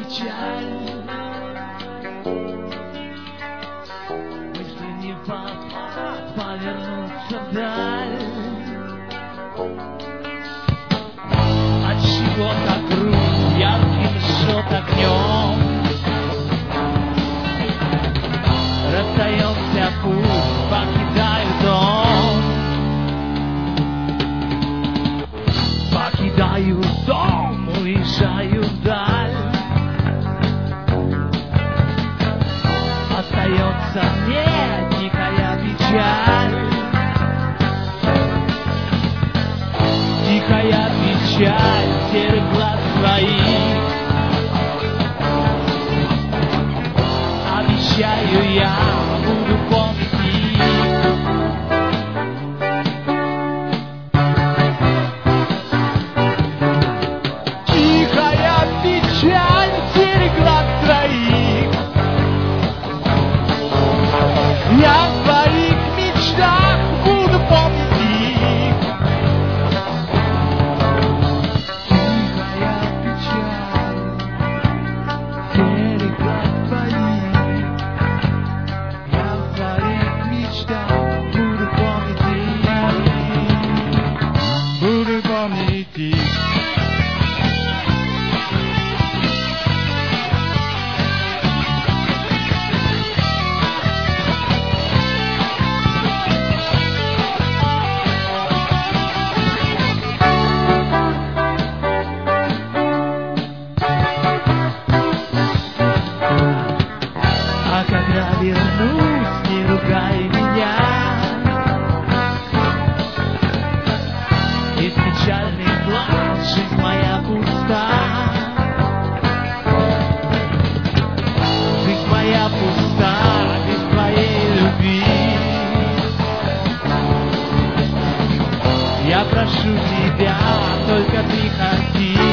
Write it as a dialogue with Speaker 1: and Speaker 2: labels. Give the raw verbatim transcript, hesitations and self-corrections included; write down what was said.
Speaker 1: печаль. Мысли не попад, повернуться вдаль. Отчего так грустно, ярким жжет огнем. Расстаемся путь, покидаю дом. Покидаю дом, уезжаю вдаль. Остается мне тихая печаль. Тихая печаль серых глаз твоих. Обещаю, я буду помнить их. Тихая печаль серых глаз твоих. Я в твоих мечтах буду помнить их. Тихая печаль серых глаз твоих. Я в твоих мечтах буду помнить их. Буду помнить их. А когда вернусь, не ругай меня. Из печальных глаз жизнь моя пуста. Жизнь моя пуста без твоей любви. Я прошу тебя, только приходи.